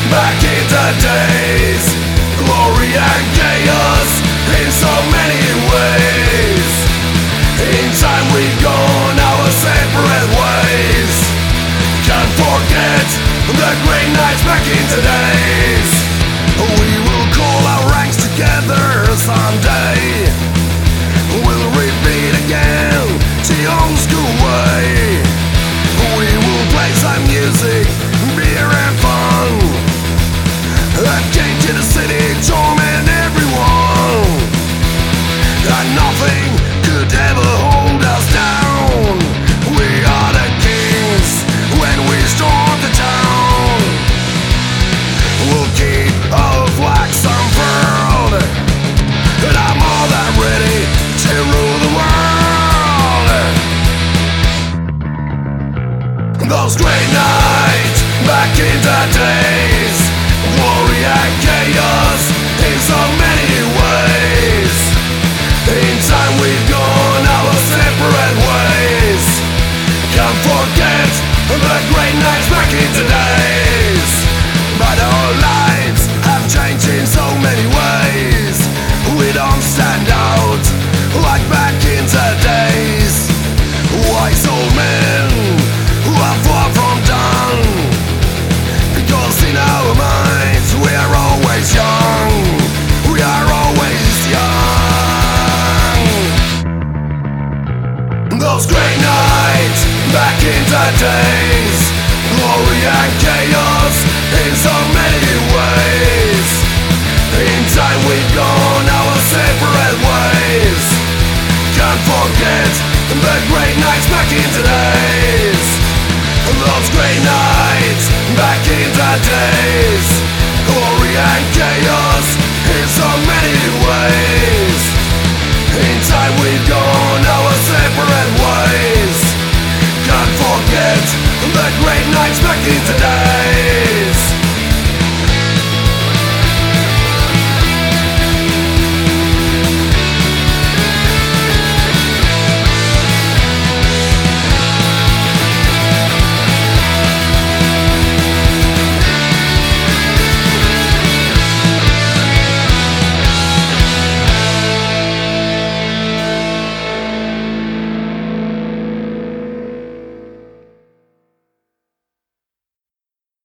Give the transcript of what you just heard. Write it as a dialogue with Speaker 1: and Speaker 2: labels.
Speaker 1: back in the days, glory and chaos in so many ways. In time we've gone our separate ways. Can't forget the great nights back in the days. We will call our ranks together someday. We'll repeat again the old school way. We will play some music, beer and fun. I came to the city, torment everyone, and nothing could ever hold us down. We are the kings when we storm the town. We'll keep our flags unfurled, and I'm more than ready to rule the world. Those great nights back in the days, glory and chaos in so many ways. In time we've gone our separate ways. Can't forget the great nights back in the days. But our lives have changed in so many ways. We don't stand out like back in the days. Wise old men who are far from done, because in our minds we are always young. We are always young. Those great nights back in the days, glory and chaos in so many ways. In time we've gone our separate ways. Can't forget the great nights back in the days. Those great nights back in the days, glory and chaos in so many ways. In time we've gone our separate ways.